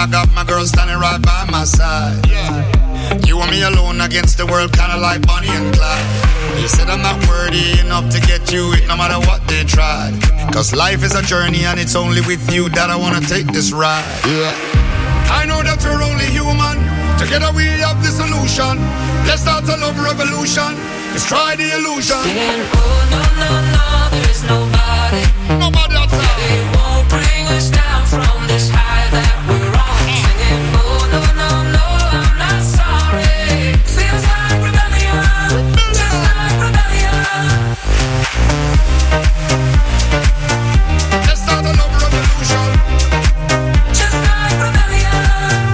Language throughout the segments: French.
I got my girl standing right by my side. You and me alone against the world, kinda like Bonnie and Clyde. They said I'm not worthy enough to get you it, no matter what they tried. Cause life is a journey and it's only with you that I wanna take this ride. I know that we're only human. Together we have the solution. Let's start a love revolution. Let's try the illusion. Singing, oh no, no, no, there is nobody. Nobody outside. They won't bring us down from this high that we're on. Singing, oh no, no, no, I'm not sorry. Feels like rebellion, just like rebellion. Let's start a love revolution. Just like rebellion.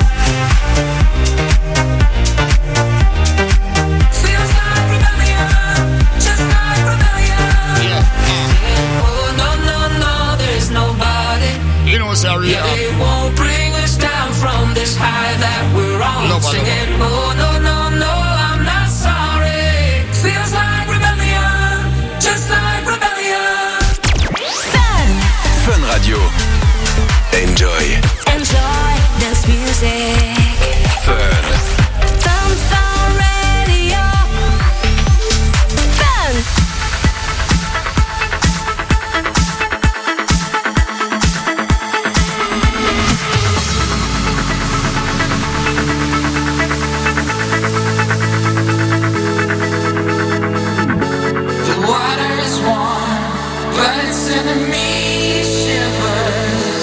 Feels like rebellion, just like rebellion. Singing, oh no, no, no, there is nobody. You know, sorry, They won't bring us down from this high that we're on. Nobody. Singing, oh no, no, no, I'm not sorry. Feels like rebellion, just like rebellion. Fun Radio. Enjoy. Enjoy dance music. Fun. Fun Radio. Fun. The water is warm, but it's sending me shivers.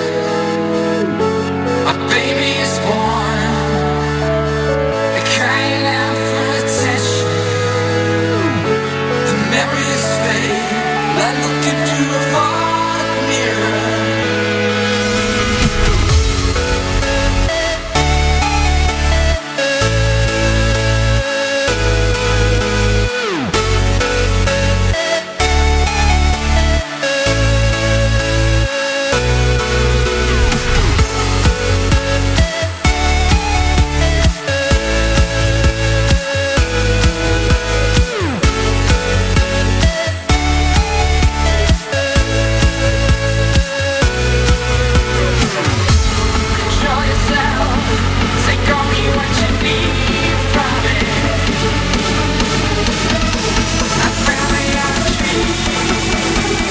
My baby is born, crying out for attention. The memories fade, I look into a fog mirror. Show yourself, take on me what you need from it. I found me on a tree.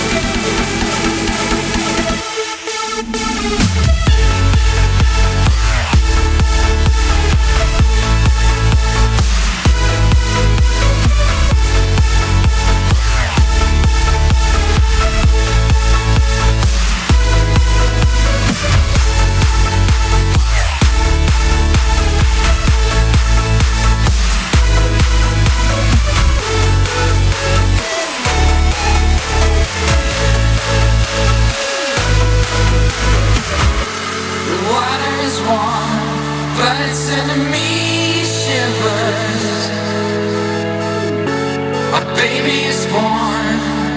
The water is warm, but it's sending me shivers. My baby is born,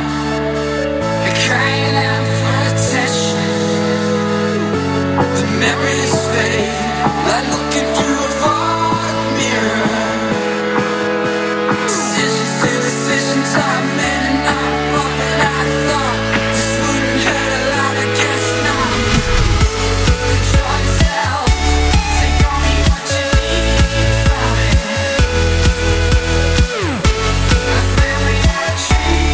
crying out for attention. The memories fade, I look into a fog mirror. Decisions to decisions I'm in and I'm up, and I thought this wouldn't hurt a lot, I guess not. Enjoy yourself, take on me what you need from it. I found me on a tree.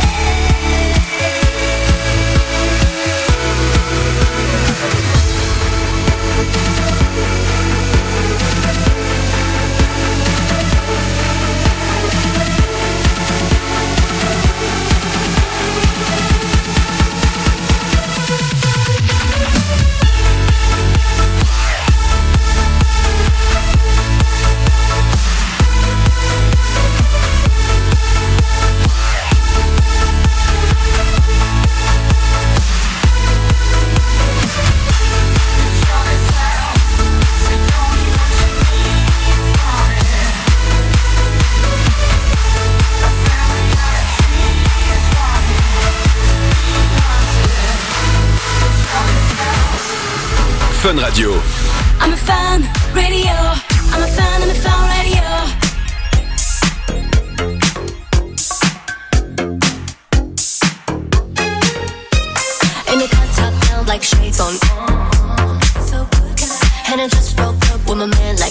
Fun Radio. I'm a fan radio. I'm a fan and a fan radio. In the cut top down like shades on. So good. And And I just broke up with my man like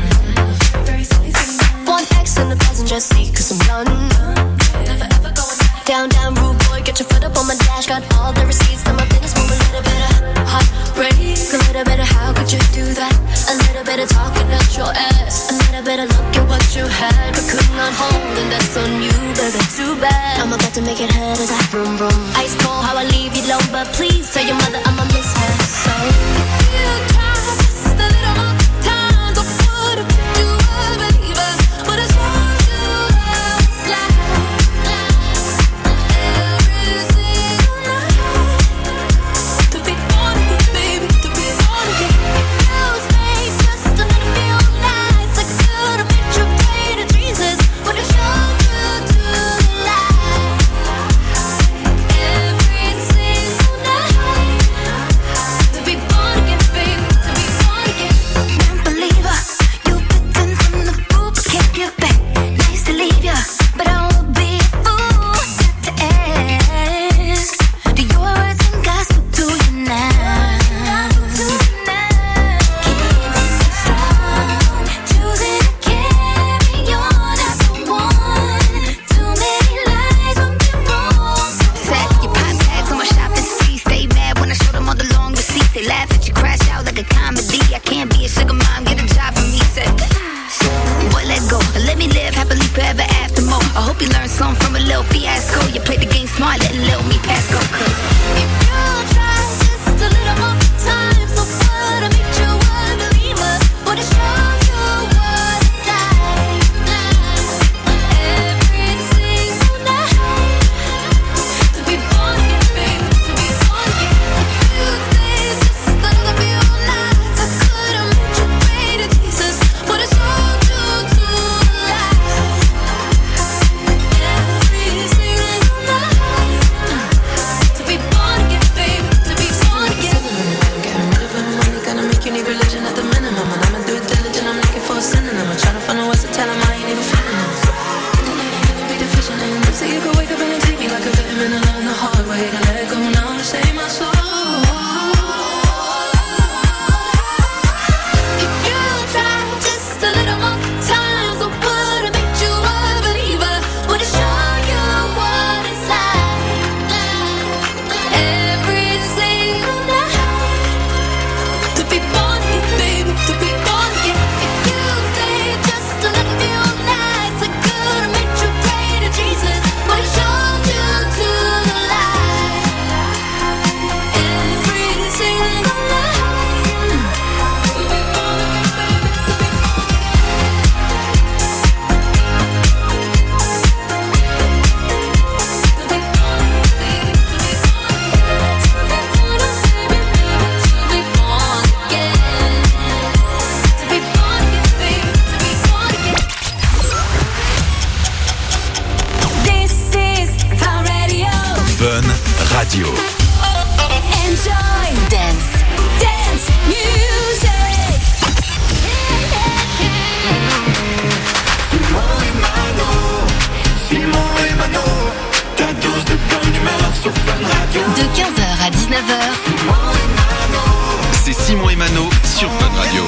one X in the passenger seat cause I'm done. Down, down, rude boy, get your foot up on my dash. Got all the receipts, now my business move a little bit of heartbreak. A little bit of how could you do that? A little bit of talking out your ass. A little bit of look at what you had but could not hold, and that's on you, baby, too bad. I'm about to make it hurt as I vroom vroom. Ice cold, how I leave you alone, but please tell your mother I'ma miss her. So if you try just a little more time, don't put up you a believer, but it's hard to slide. Radio. Enjoy dance music. Simon et Mano, ta dose de bonne humeur sur Fun Radio. De 15h à 19h. C'est Simon et Mano sur Fun Radio.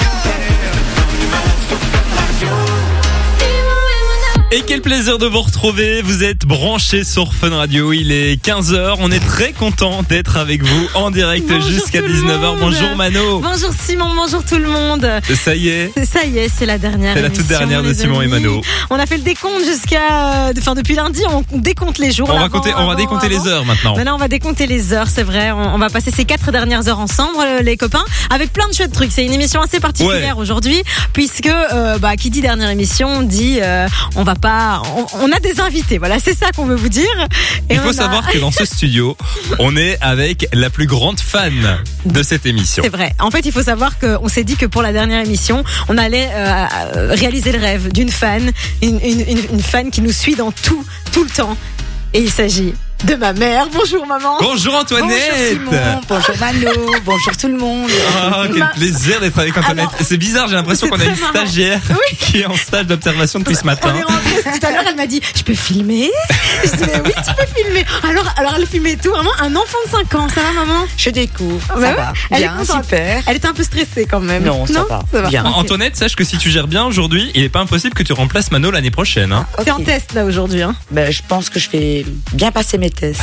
Et quel plaisir de vous retrouver, vous êtes branchés sur Fun Radio, il est 15h, on est très content d'être avec vous en direct jusqu'à 19h. Bonjour Mano. Bonjour Simon, bonjour tout le monde. Ça y est, c'est la dernière. C'est la toute dernière de Simon et Mano. On a fait le décompte depuis lundi, on décompte les jours. On va décompter les heures maintenant. Maintenant on va décompter les heures, c'est vrai, on va passer ces 4 dernières heures ensemble les copains, avec plein de chouettes trucs. C'est une émission assez particulière aujourd'hui, puisque qui dit dernière émission dit on a des invités, voilà, c'est ça qu'on veut vous dire. Et il faut savoir que dans ce studio, on est avec la plus grande fan de cette émission. C'est vrai. En fait, il faut savoir qu'on s'est dit que pour la dernière émission, on allait réaliser le rêve d'une fan, une fan qui nous suit dans tout le temps. Et il s'agit de ma mère. Bonjour maman. Bonjour Antoinette. Bonjour Simon, bonjour Mano, bonjour tout le monde. Ah, quel plaisir d'être avec Antoinette. Alors, C'est bizarre, j'ai l'impression c'est qu'on a très une marrant. stagiaire qui est en stage d'observation depuis ce matin. On est rentrés tout à l'heure, elle m'a dit je peux filmer. Je dis mais oui tu peux filmer. Alors elle filmait tout, vraiment un enfant de 5 ans. Ça va maman? Je découvre, Ouais, ça ouais. va. Elle est Bien, contente. super. Elle était un peu stressée quand même. Non, ça va. Bien. Ok. Antoinette, sache que si tu gères bien aujourd'hui, il est pas impossible que tu remplaces Mano l'année prochaine. Hein. T'es en Ok. test là aujourd'hui. Hein. Ben, je pense que je vais bien passer mes tests.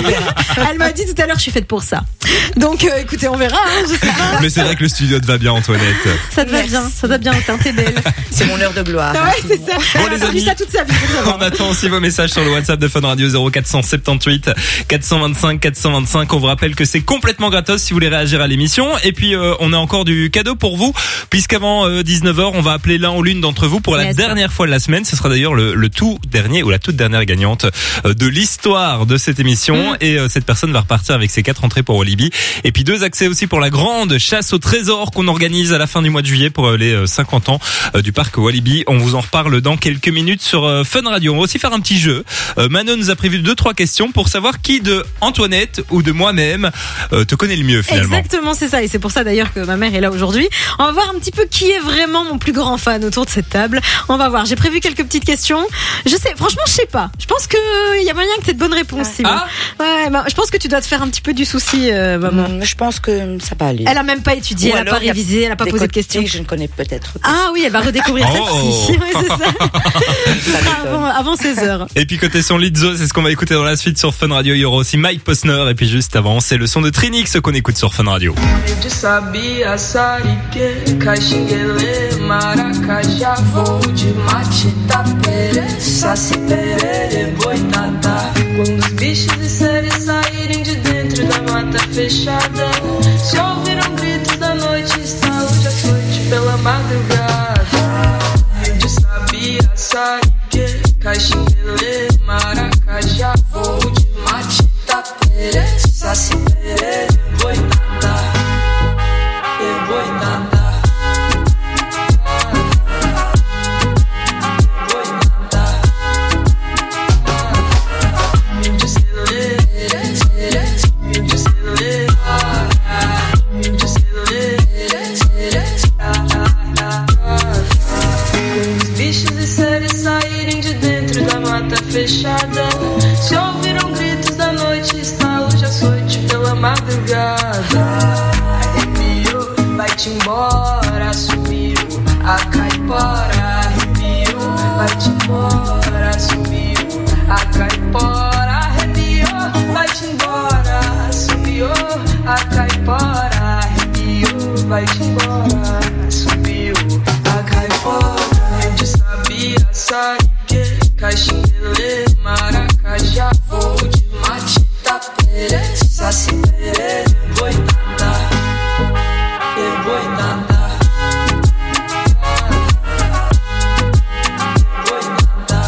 Elle m'a dit tout à l'heure je suis faite pour ça. Donc écoutez on verra. Hein, je sais pas. Mais c'est vrai que le studio te va bien, Antoinette. Ça te va bien, ça te va bien. T'es belle. C'est mon heure de gloire. Ah ouais c'est ça. Bon, Elle les a entendu amis. ça toute sa vie. faut savoir. On attend aussi vos messages sur le WhatsApp de Fun Radio 0478 425 425. On vous rappelle que c'est complètement gratos si vous voulez réagir à l'émission. Et puis on a encore du cadeau pour vous, puisqu'avant 19h, on va appeler l'un ou l'une d'entre vous pour la Yes. dernière fois de la semaine. Ce sera d'ailleurs le tout dernier ou la toute dernière gagnante de l'histoire de cette émission. Et cette personne va repartir avec ses 4 entrées pour Walibi. Et puis 2 accès aussi pour la grande chasse au trésor qu'on organise à la fin du mois de juillet pour les 50 ans du parc Walibi. On vous en reparle dans quelques minutes sur Fun Radio. On va aussi faire un petit jeu. Manon nous a prévu 2-3 questions pour savoir qui de Antoinette ou de moi-même te connaît le mieux finalement. Exactement, c'est ça. Et c'est pour ça d'ailleurs que ma mère est là aujourd'hui. On va voir un petit peu qui est vraiment mon plus grand fan autour de cette table. On va voir. J'ai prévu quelques petites questions. Franchement, je sais pas. Je pense qu'il y a moyen que tu aies de bonnes réponses, Simon. Ah Ouais, je pense que tu dois te faire un petit peu du souci, maman. Je pense que ça va aller. Elle a même pas étudié, Ou elle a pas alors, il y a révisé, elle a pas des posé de côtés questions. que je ne connais peut-être pas. Ah oui, elle va redécouvrir Oh. celle-ci. Ouais, c'est ça. Ce sera m'étonne. avant 16h. Et puis côté son Lizzo, c'est ce qu'on va écouter dans la suite sur Fun Radio. Il y aura aussi Mike Posner. Et puis juste avant, c'est le son de Trinix qu'on écoute sur Fun Radio. De sabia, sarique, caxinguele, maracajá, voo de mate, tapere, saci, perere, boitatá. Quando os bichos e seres saírem de dentro da mata fechada, se ouviram gritos da noite, estalo de açoite pela madrugada. De sabia, sarique, caxinguele, maracajá, voo de mate, tapere, saci, perere, boitatá. Fechada, se ouviram gritos da noite, estalo de açoite pela madrugada. Arrepiou, vai-te embora, subiu a caipora. Arrepiou, vai-te embora, subiu a caipora. Arrepiou, vai-te embora, subiu a caipora. Arrepiou, vai-te embora, subiu a caipora. De sabia, sarique, caxinguele, maracajá, voo de mate, tapere, saci, perere, boitatá, boitatá, boitatá.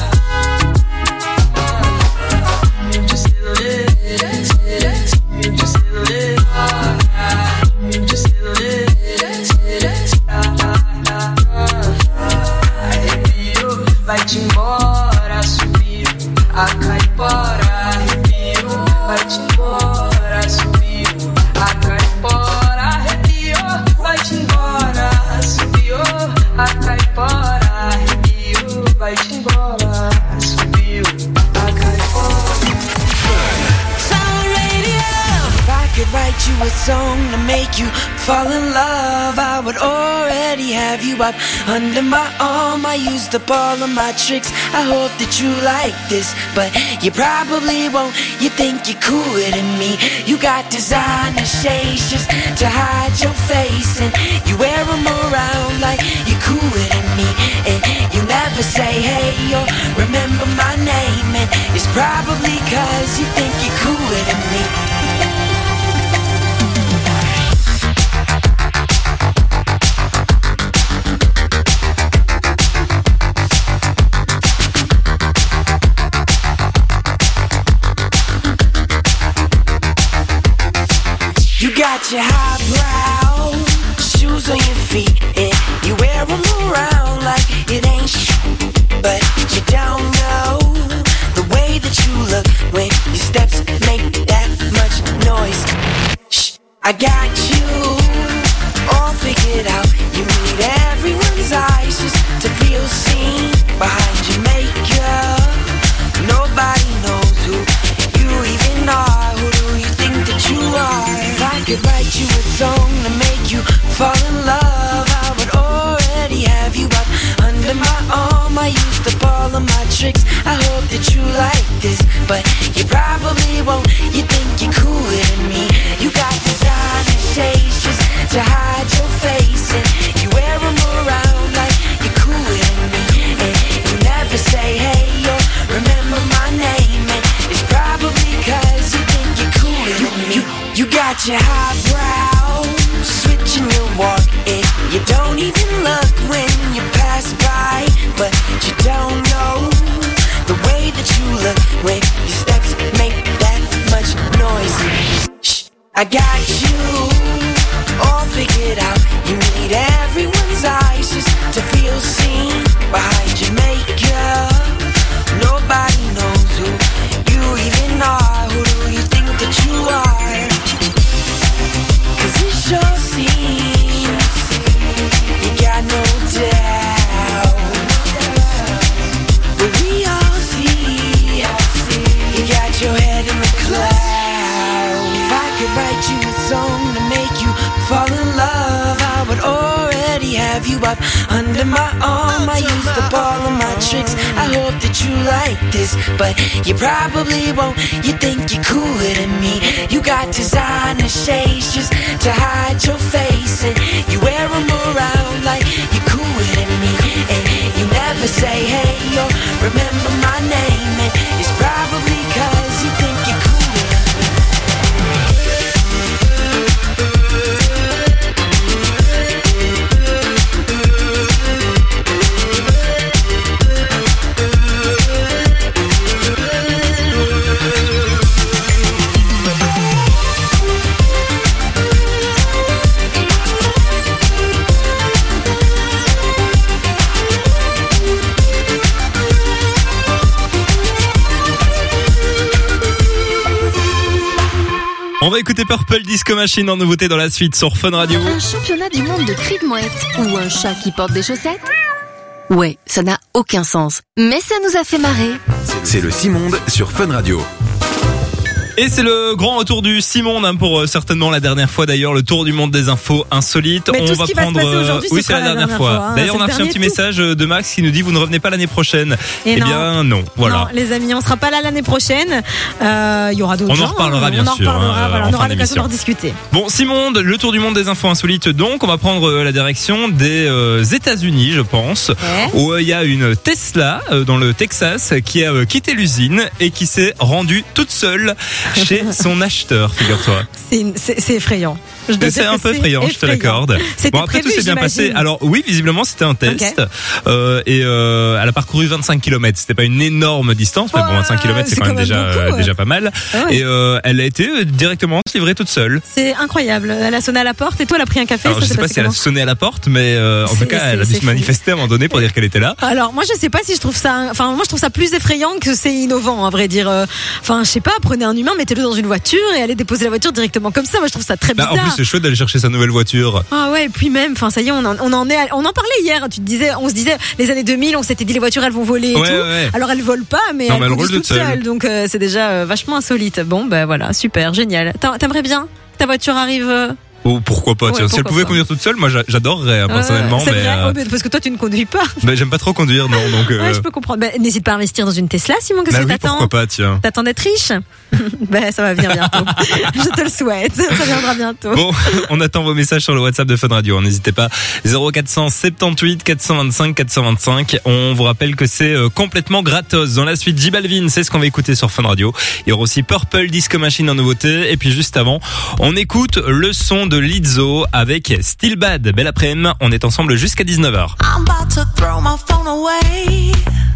De celere, de celere, de celere, arrepiou, vai-te embora, subiu a caipora. Arrepiou, vai-te embora, subiu a caipora. Arrepiou, vai-te embora, subiu a caipora. Arrepiou, vai-te embora, subiu a caipora. If I could write you a song to make you fall in love, I would already have you up under my arm. I used up all of my tricks, I hope that you like this, but you probably won't. You think you're cooler than me. You got designer shades just to hide your face, and you wear them around like you're cooler than me. And you never say hey or remember my name, and it's probably cause you think you're cooler than me. You got your highbrow shoes on your feet, and you wear them around like it ain't shit. But you don't know the way that you look when your steps but you probably won't. You think you're cooler than me. You got designer shades just to hide your face, and you wear them around like you're cooler than me. And you never say hey or remember my name, and it's probably 'cause you think you're cooler than me. You got your highbrow switching your walk, and you don't even look when you pass by, but you don't know the way that you look when your steps make that much noise. Shh, I got you all figured out. You need everyone's eyes just to feel seen behind your makeup. Nobody knows who you even are. Who do you think that you are? 'Cause it sure seems you got no doubt. But we all see you got your head in the clouds. If I could write you a song to make you fall in love, I would already have you up under my arm. I used up all of my tricks. I hope that you like this, but you probably won't. You think you're cooler than me. You got designer shades just to hide your face, and you wear them around like you're cooler than me. And you never say hey or remember my name, and it's probably 'cause you think you're cooler. On va écouter Purple Disco Machine en nouveauté dans la suite sur Fun Radio. Un championnat du monde de cris de mouette ou un chat qui porte des chaussettes? Ouais, ça n'a aucun sens. Mais ça nous a fait marrer. C'est le Simonde sur Fun Radio. Et c'est le grand retour du Simonde hein, pour certainement la dernière fois d'ailleurs, le tour du monde des infos insolites. Mais on tout va ce qui va prendre se passer aujourd'hui, oui, ce c'est sera la dernière fois. hein. D'ailleurs, C'est on a le reçu un dernier petit tour. message de Max qui nous dit vous ne revenez pas l'année prochaine. Et non. Bien non, voilà. Non, les amis, on sera pas là l'année prochaine. Il y aura d'autres On en gens. reparlera, bien on en sûr, reparlera, hein, voilà, en on aura fin l'occasion d'émission. d'en discuter. Bon, Simonde, le tour du monde des infos insolites. Donc, on va prendre la direction des États-Unis, je pense, où il y a une Tesla dans le Texas qui a quitté l'usine et qui s'est rendue toute seule chez son acheteur, figure-toi. C'est effrayant. Je dois C'est dire un que peu effrayant, je te l'accorde. C'était Bon, après prévu, tout s'est bien passé. j'imagine. Alors oui, visiblement c'était un test. Et elle a parcouru 25 km. C'était pas une énorme distance, mais bon, 25 km c'est quand même déjà pas mal. Ouais. Et elle a été directement livrée toute seule. C'est incroyable. Elle a sonné à la porte et toi, elle a pris un café. Alors ça je s'est sais pas passé si elle a comment sonné à la porte, mais en tout cas elle a dû c'est se fou. manifester à un moment donné pour dire qu'elle était là. Alors moi je sais pas si je trouve ça, enfin moi je trouve ça plus effrayant que c'est innovant à vrai dire. Enfin je sais pas, prenez un humain, mettez-le dans une voiture et allez déposer la voiture directement comme ça. Moi je trouve ça très Bah, bizarre. en plus c'est chouette d'aller chercher sa nouvelle voiture. Ah ouais, et puis même, enfin ça y est, on en parlait hier. On se disait les années 2000, on s'était dit les voitures elles vont voler et Ouais, tout. ouais. Alors elles volent pas, mais Non, elles mais elles conduisent roulent toutes toutes seules. seules. Donc c'est déjà vachement insolite. Bon ben voilà, super, génial. T'aimerais bien que ta voiture arrive Ou pourquoi pas, Ouais, tiens. Si elle pourquoi pouvait pas. conduire toute seule, moi j'adorerais hein, personnellement, c'est mais vrai, ouais, mais parce que toi tu ne conduis pas. bah, j'aime pas trop conduire, non. Donc Ouais, je peux comprendre. Ben, n'hésite pas à investir dans une Tesla, Simon. Qu'est-ce bah que oui, t'attends? pourquoi pas, tiens. T'attends d'être riche? Ben ça va venir bientôt. Je te le souhaite. Ça viendra bientôt. Bon, on attend vos messages sur le WhatsApp de Fun Radio. N'hésitez pas. 0478 425 425. On vous rappelle que c'est complètement gratos. Dans la suite, J Balvin, c'est ce qu'on va écouter sur Fun Radio. Il y aura aussi Purple Disco Machine en nouveauté. Et puis juste avant, on écoute le son de Lizzo avec Still Bad. Belle après-midi. On est ensemble jusqu'à 19h. I'm about to throw my phone away.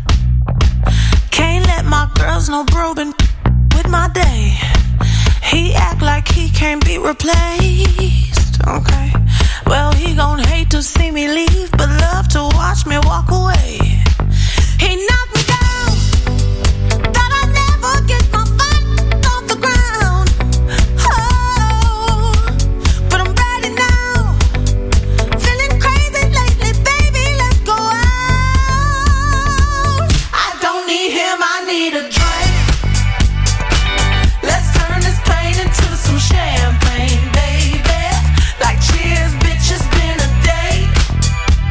Can't let my girls know bro been with my day. He act like he can't be replaced. Okay, well he gon' hate to see me leave, but love to watch me walk away. He knocked me down, thought I'd never get my fight off the ground. Oh, but I'm ready now. Feeling crazy lately, baby, let's go out. I don't need him, I need a drink. Let's turn this pain into some champagne, baby. Like cheers, bitch, it's been a day.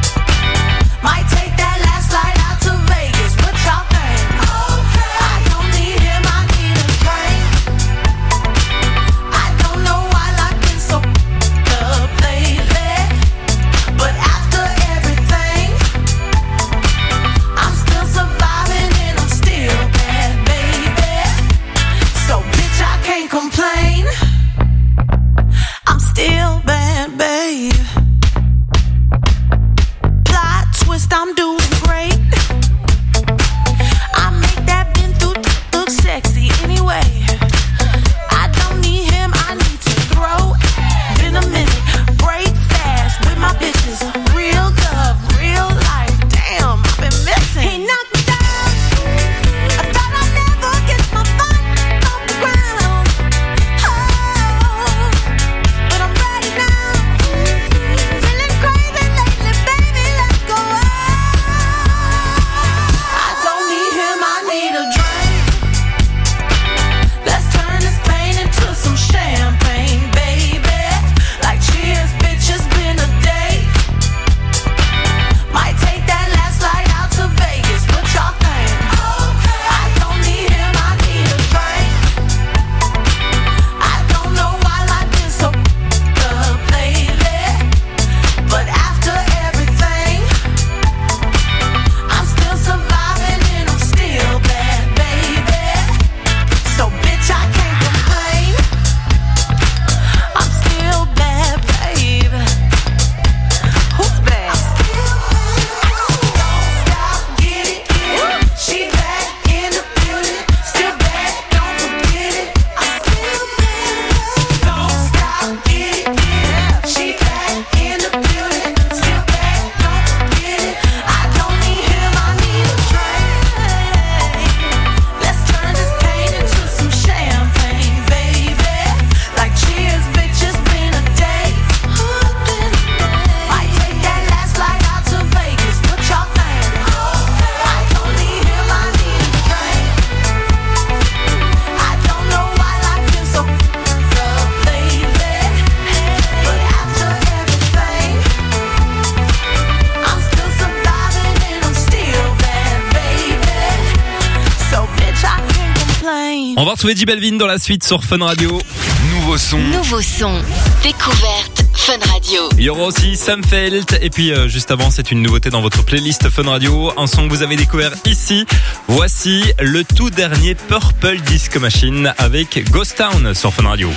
On va retrouver J Balvin dans la suite sur Fun Radio. Nouveau son. Nouveau son. Découverte Fun Radio. Il y aura aussi Sam Felt. Et puis juste avant, c'est une nouveauté dans votre playlist Fun Radio. Un son que vous avez découvert ici. Voici le tout dernier Purple Disco Machine avec Ghost Town sur Fun Radio.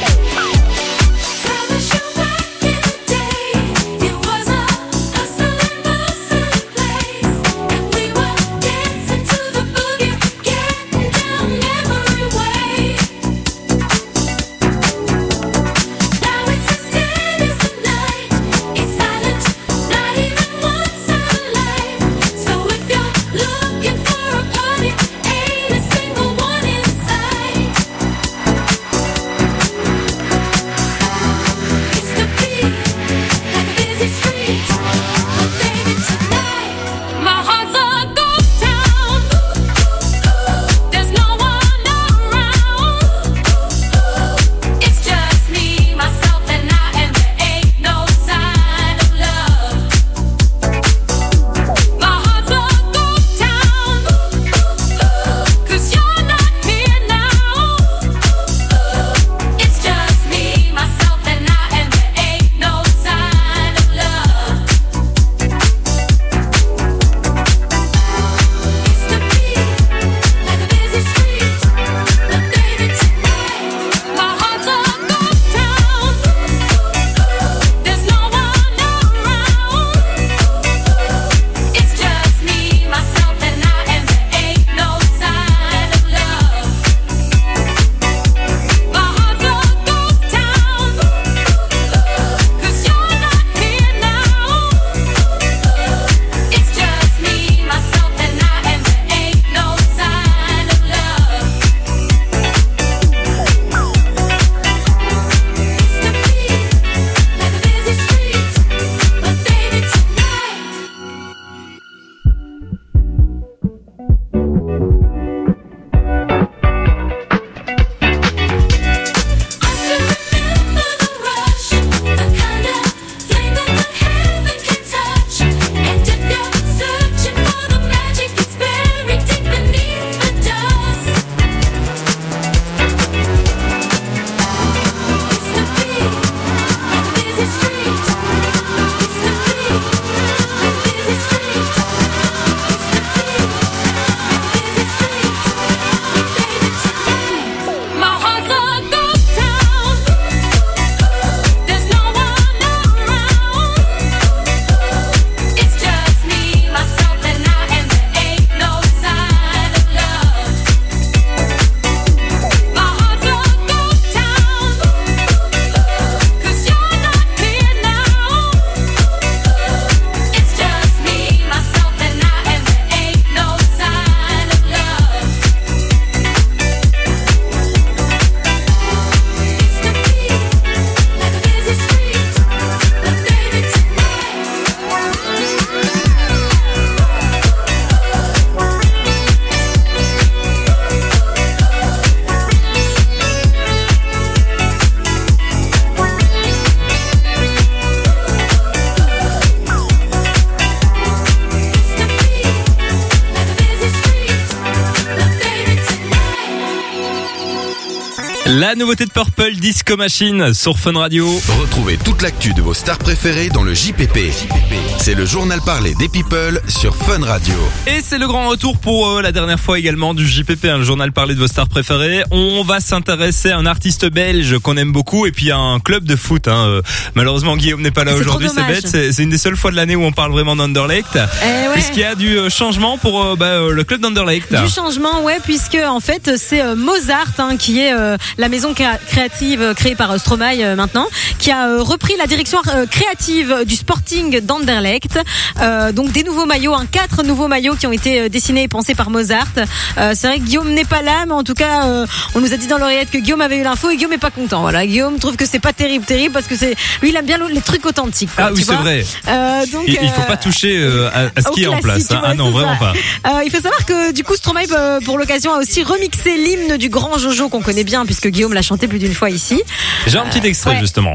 La nouveauté de Purple Disco Machine sur Fun Radio. Retrouvez toute l'actu de vos stars préférées dans le JPP. C'est le journal parlé des people sur Fun Radio. Et c'est le grand retour pour la dernière fois également du JPP, le journal parlé de vos stars préférées. On va s'intéresser à un artiste belge qu'on aime beaucoup et puis à un club de foot. Malheureusement, Guillaume n'est pas là aujourd'hui, c'est bête. C'est une des seules fois de l'année où on parle vraiment d'Anderlecht. Ouais. Puisqu'il y a du changement pour le club d'Anderlecht. Du changement, ouais, puisque en fait c'est Mozart qui est la maison créative créée par Stromae maintenant, qui a repris la direction créative du Sporting d'Anderlecht. Donc des nouveaux maillots, 4 nouveaux maillots qui ont été dessinés et pensés par Mozart. C'est vrai que Guillaume n'est pas là, mais en tout cas on nous a dit dans l'oreillette que Guillaume avait eu l'info et Guillaume est pas content. Voilà, Guillaume trouve que c'est pas terrible parce que lui il aime bien les trucs authentiques. Quoi, ah oui, c'est vrai. Donc il faut pas toucher à ce qui est en place. Ah non, vraiment pas. Il faut savoir que du coup Stromae pour l'occasion a aussi remixé l'hymne du grand Jojo qu'on connaît bien puisque Guillaume l'a chanté plus d'une fois ici. J'ai un petit extrait justement.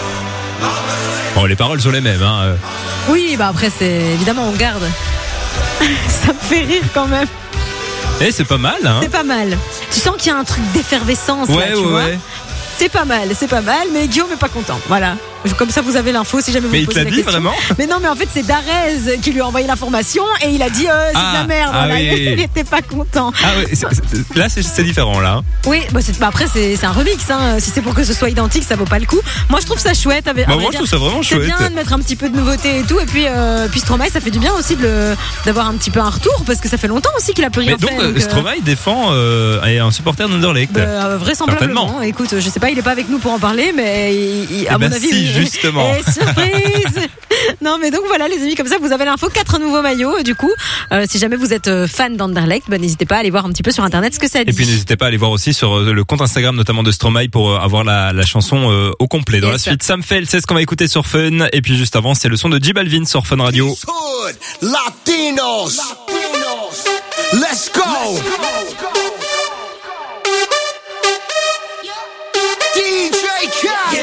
Bon, les paroles sont les mêmes. Oui, bah après c'est évidemment on garde. Ça me fait rire quand même. Eh, c'est pas mal, hein. C'est pas mal. Tu sens qu'il y a un truc d'effervescence là, tu vois. C'est pas mal, mais Guillaume est pas content. Voilà. Comme ça, vous avez l'info si jamais vous mais me posez la question. Mais il te l'a dit vraiment? Mais non, mais en fait, c'est Darez qui lui a envoyé l'information et il a dit c'est de la merde. Voilà. Oui. Il était pas content. Ah oui, là c'est différent là. Oui, après c'est un remix. Hein. Si c'est pour que ce soit identique, ça vaut pas le coup. Moi, je trouve ça chouette. Moi, je trouve ça vraiment chouette. C'est bien de mettre un petit peu de nouveauté et tout. Et puis Stromae, ça fait du bien aussi d'avoir un petit peu un retour parce que ça fait longtemps aussi qu'il a plus rien fait. Donc Stromae défend un supporter d'Anderlecht. Vraisemblablement. Écoute, je sais pas, il est pas avec nous pour en parler, mais à mon avis, si, justement. Surprise. Non, mais donc voilà, les amis, comme ça, vous avez l'info. 4 nouveaux maillots. Du coup, si jamais vous êtes fan d'Anderlecht, n'hésitez pas à aller voir un petit peu sur internet ce que ça dit. Et puis n'hésitez pas à aller voir aussi sur le compte Instagram, notamment de Stromae, pour avoir la chanson au complet. Dans la suite, Sam Feld, c'est ce qu'on va écouter sur Fun. Et puis juste avant, c'est le son de J Balvin sur Fun Radio. Latinos. Let's go. DJ Khaled.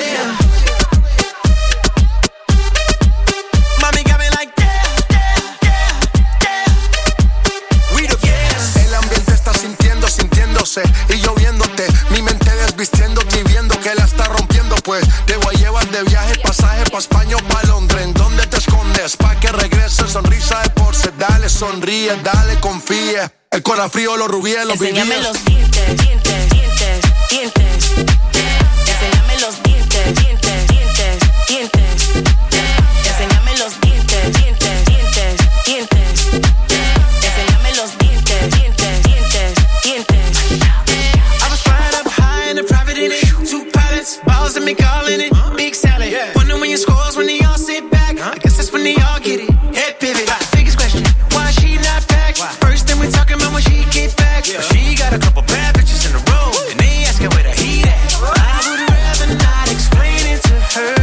Y yo viéndote, mi mente desvistiéndote y viendo que la está rompiendo, pues te voy a llevar de viaje, pasaje pa' España o pa' Londres. ¿En dónde te escondes? Pa' que regrese, sonrisa de porce, dale, sonríe, dale, confía. El corazón frío, los rubíes, los vivíes. Enséñame los dientes, dientes, dientes, dientes. Enséñame los dientes, dientes, dientes, dientes. Enséñame los dientes, dientes, dientes, dientes. Enséñame los dientes, dientes, dientes, dientes. Balls and me calling it big salad. Wonder when your scores when they all sit back. I guess that's when they all get it. Head pivot. Biggest question, why she not back? First thing we talking about when she get back. She got a couple bad bitches in a row, and they asking where the heat at. I would rather not explain it to her.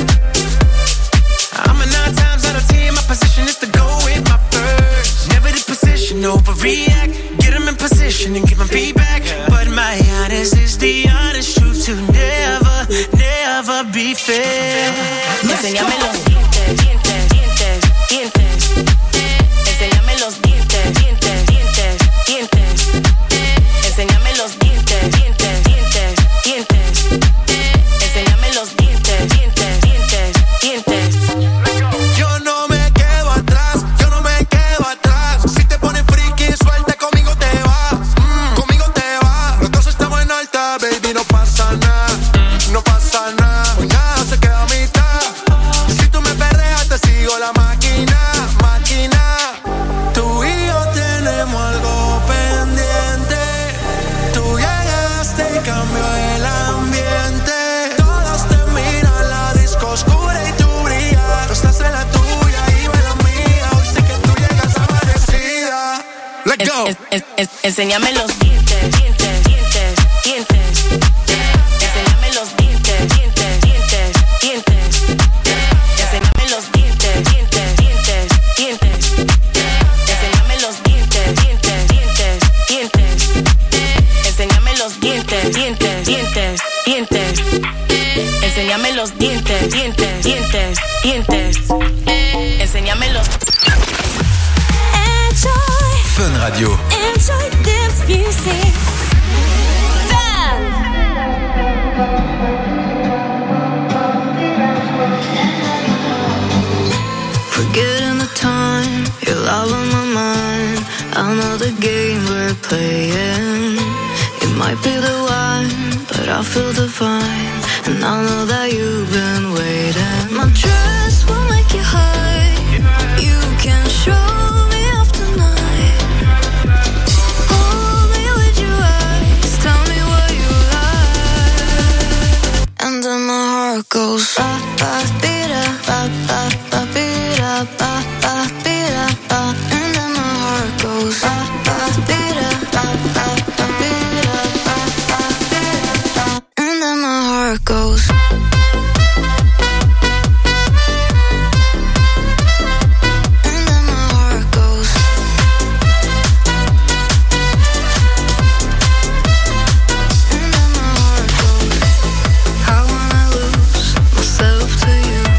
I'm a 9 times out of 10. My position is to go with my first. Never the position, overreact. Get them in position and give them feedback. But my honest is the honest truth to never be fair. Enséñame los dientes, dientes, dientes, dientes. Enséñame los dientes, dientes, dientes, dientes. Enséñame los dientes, dientes, dientes, dientes. Enséñame los dientes, dientes, dientes, dientes. Yo no me quedo atrás, yo no me quedo atrás. Si te pones friki, suelta, conmigo te vas. Conmigo te vas. Los dos estamos en alta, baby, no pasa nada. No pasa nada, hoy nada se queda a mitad. Si tú me perreas, te sigo la máquina, máquina. Tú y yo tenemos algo pendiente. Tú llegaste y cambió el ambiente. Todos te miran, la disco oscura y tú brillas. Tú estás en la tuya y yo en la mía. Hoy sé que tú llegas amanecida. Let's go. Enséñame los dientes, dientes, dientes, dientes. Enséñame los dientes, dientes, dientes, dientes. Enséñame los dientes, dientes, dientes, dientes. Enséñame los dientes, dientes, dientes, dientes. Enséñame los dientes, dientes, dientes, dientes. Enséñame los dientes, dientes, dientes, dientes. Enséñame los. Fun Radio. Enjoy dance music. Forgetting the time, you're all on my mind. I know the game we're playing. It might be the wine, but I feel divine. And I know that you've been waiting. My dress will make you high. You can show me off tonight. Hold me with your eyes. Tell me what you like. And then my heart goes ba ba beat ba ba ba beat ba ba beat ba. And then my heart goes ba ba beat ba ba ba beat ba ba beat ba. And then my heart goes. I wanna lose myself to you.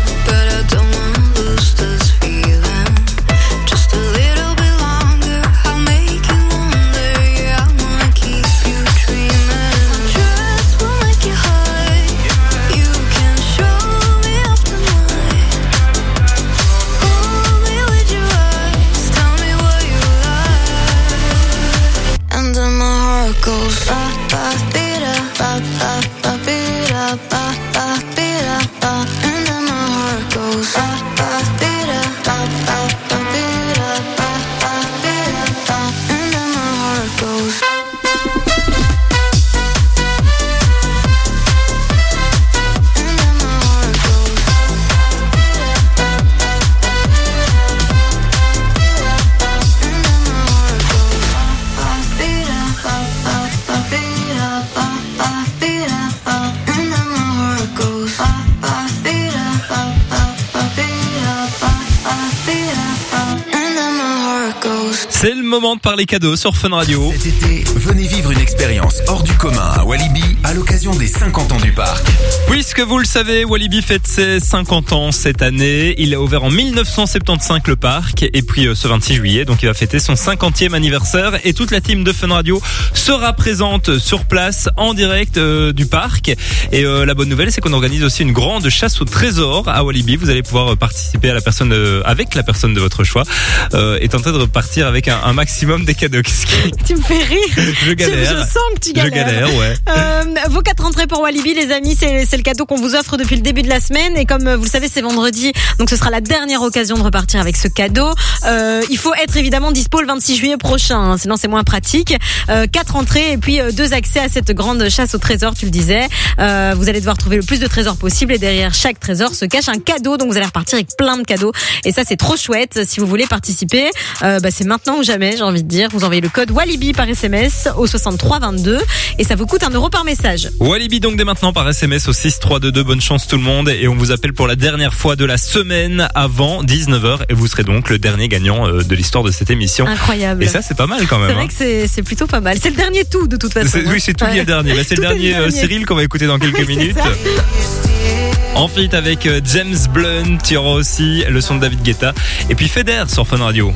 C'est le moment de parler cadeaux sur Fun Radio. Cet été, venez vivre une expérience hors du commun à Walibi à l'occasion des 50 ans du parc. Puisque vous le savez, Walibi fête ses 50 ans cette année. Il a ouvert en 1975 le parc et puis ce 26 juillet, donc il va fêter son 50e anniversaire et toute la team de Fun Radio sera présente sur place en direct du parc. Et la bonne nouvelle, c'est qu'on organise aussi une grande chasse au trésor à Walibi. Vous allez pouvoir participer à la personne avec la personne de votre choix et tenter de repartir avec un maximum des cadeaux. Tu me fais rire. Je galère. Je sens que tu galères. Je galère, ouais. Vos 4 entrées pour Walibi, les amis, c'est le cadeau qu'on vous offre depuis le début de la semaine. Et comme vous le savez, c'est vendredi, donc ce sera la dernière occasion de repartir avec ce cadeau. Il faut être évidemment dispo le 26 juillet prochain, hein, sinon c'est moins pratique. 4 entrées et puis 2 accès à cette grande chasse au trésor, tu le disais. Vous allez devoir trouver le plus de trésors possible et derrière chaque trésor se cache un cadeau. Donc vous allez repartir avec plein de cadeaux. Et ça, c'est trop chouette. Si vous voulez participer, c'est maintenant ou jamais, j'ai envie de dire. Vous envoyez le code Walibi par SMS au 6322 et ça vous coûte 1 € par message. Walibi donc dès maintenant par SMS au 6322. Bonne chance tout le monde et on vous appelle pour la dernière fois de la semaine avant 19h et vous serez donc le dernier gagnant de l'histoire de cette émission. Incroyable. Et ça, c'est pas mal quand même. C'est vrai que c'est plutôt pas mal. C'est le dernier tout de toute façon. Oui, c'est tout lié le dernier. C'est le dernier Cyril qu'on va écouter dans quelques minutes. En feat avec James Blunt, il y aura aussi le son de David Guetta et puis Feder sur Fun Radio.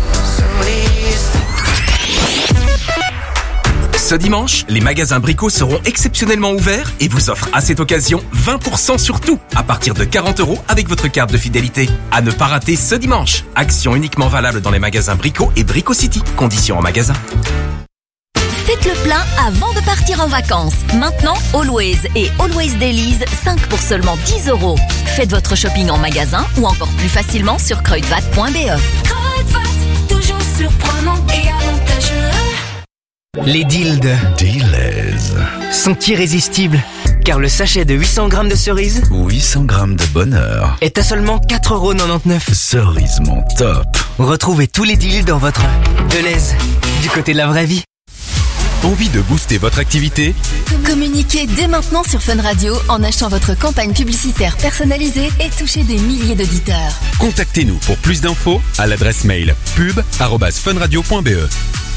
Ce dimanche, les magasins Brico seront exceptionnellement ouverts et vous offrent à cette occasion 20% sur tout, à partir de 40 € avec votre carte de fidélité. À ne pas rater ce dimanche. Action uniquement valable dans les magasins Brico et Brico City. Conditions en magasin. Faites le plein avant de partir en vacances. Maintenant, Always et Always Dailies, 5 pour seulement 10 €. Faites votre shopping en magasin ou encore plus facilement sur kruidvat.be. Kruidvat, toujours surprenant et avantageux. Les dildes sont irrésistibles, car le sachet de 800 grammes de cerises 800 grammes de bonheur est à seulement 4,99 €. Cerise mon top. Retrouvez tous les deals dans votre Deleuze, du côté de la vraie vie. Envie de booster votre activité? Communiquez dès maintenant sur Fun Radio en achetant votre campagne publicitaire personnalisée et touchez des milliers d'auditeurs. Contactez-nous pour plus d'infos à l'adresse mail pub@funradio.be.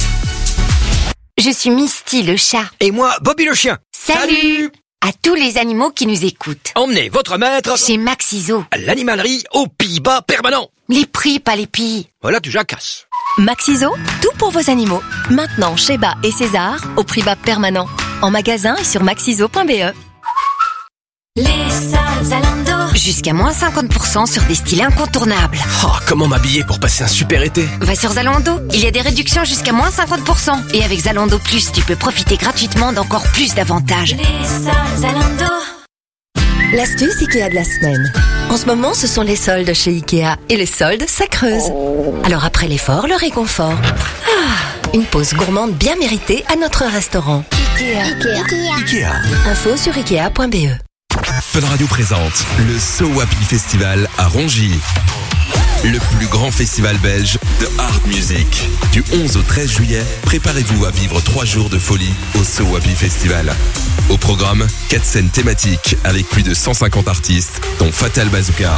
Je suis Misty le chat. Et moi, Bobby le chien. Salut à tous les animaux qui nous écoutent. Emmenez votre maître chez Maxiso. À l'animalerie au prix bas permanent. Les prix, pas les pilles. Voilà, tu jacasses. Maxiso, tout pour vos animaux. Maintenant chez Bas et César, au prix bas permanent. En magasin et sur maxiso.be. Les soldes Zalando. Jusqu'à moins 50% sur des styles incontournables. Oh, comment m'habiller pour passer un super été? Va sur Zalando, il y a des réductions jusqu'à moins 50%. Et avec Zalando Plus, tu peux profiter gratuitement d'encore plus d'avantages. Les soldes Zalando. L'astuce Ikea de la semaine. En ce moment, ce sont les soldes chez Ikea. Et les soldes, ça creuse. Alors après l'effort, le réconfort. Une pause gourmande bien méritée à notre restaurant. Ikea. Info sur ikea.be. Fun Radio présente le So Happy Festival à Rongy. Le plus grand festival belge de hard music. Du 11 au 13 juillet, préparez-vous à vivre 3 jours de folie au So Happy Festival. Au programme, 4 scènes thématiques avec plus de 150 artistes, dont Fatal Bazooka,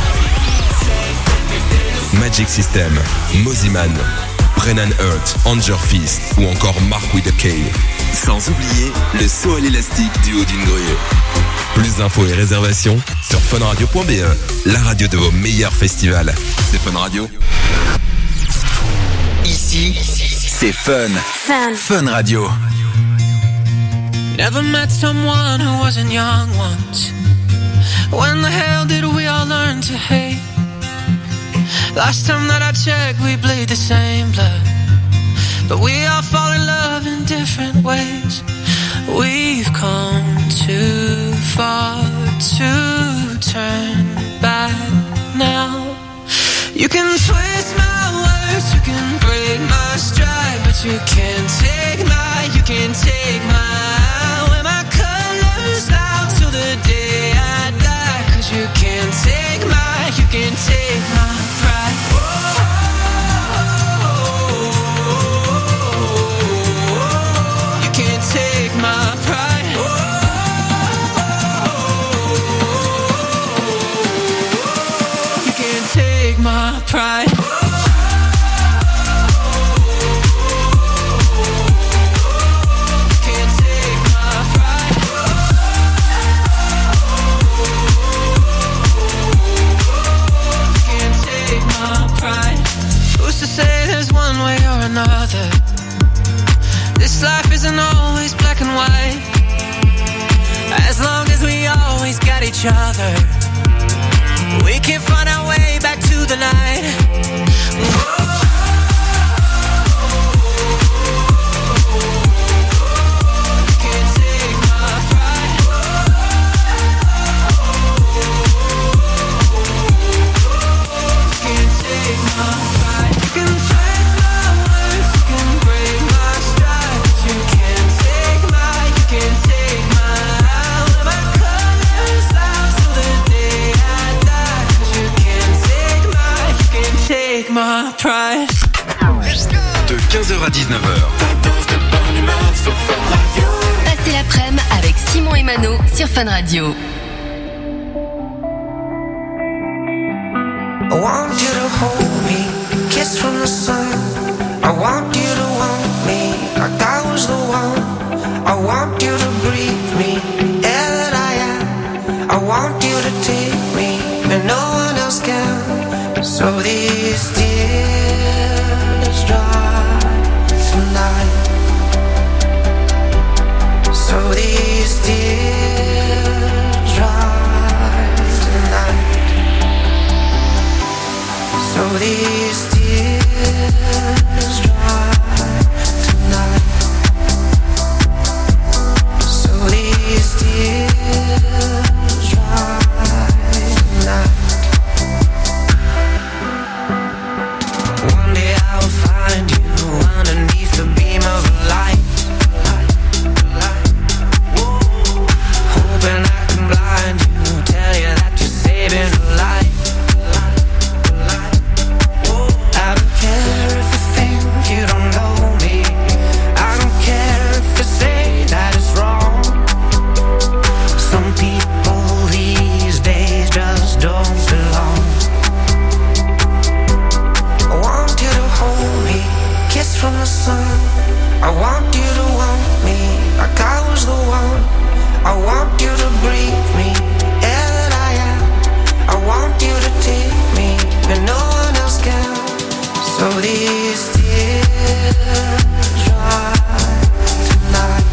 Magic System, Moziman, Brennan Hurt, Anger Fist ou encore Mark with a K. Sans oublier le saut à l'élastique du haut d'une grue. Plus d'infos et réservations sur funradio.be, la radio de vos meilleurs festivals. C'est Fun Radio. Ici, c'est Fun. Fun Radio. Never met someone who wasn't young once. When the hell did we all learn to hate? Last time that I checked, we bleed the same blood. But we all fall in love in different ways. We've come too far to turn back now. You can twist my words, you can break my stride, but you can't take my, wear my colors out till the day I die. Cause you can't take my pride. You can't take my pride. You can't take my pride. This life isn't always black and white. As long as we always got each other, we can find our way back to the night. Whoa. My pride. De 15h à 19h. Passez l'après-midi avec Simon et Mano sur Fun Radio. I want you to hold me, kiss from the sun. I want you to want me, like I was the one. I want you to breathe me, air that I am. I want you to take me, and no one else can. So these tears dry tonight. So these tears dry tonight. So these tears dry tonight. So these tears dry tonight. One day I'll find you underneath the beam of a light. Hoping I can blind you, tell you that you're saving a life. I don't care if you think you don't know me. I don't care if you say that it's wrong. Some people these days just don't belong. I want you to hold me, kiss from the sun. I want you to want me, like I was the one. I want you to breathe me, air that I am. I want you to take me, and no one else can. So these tears dry tonight.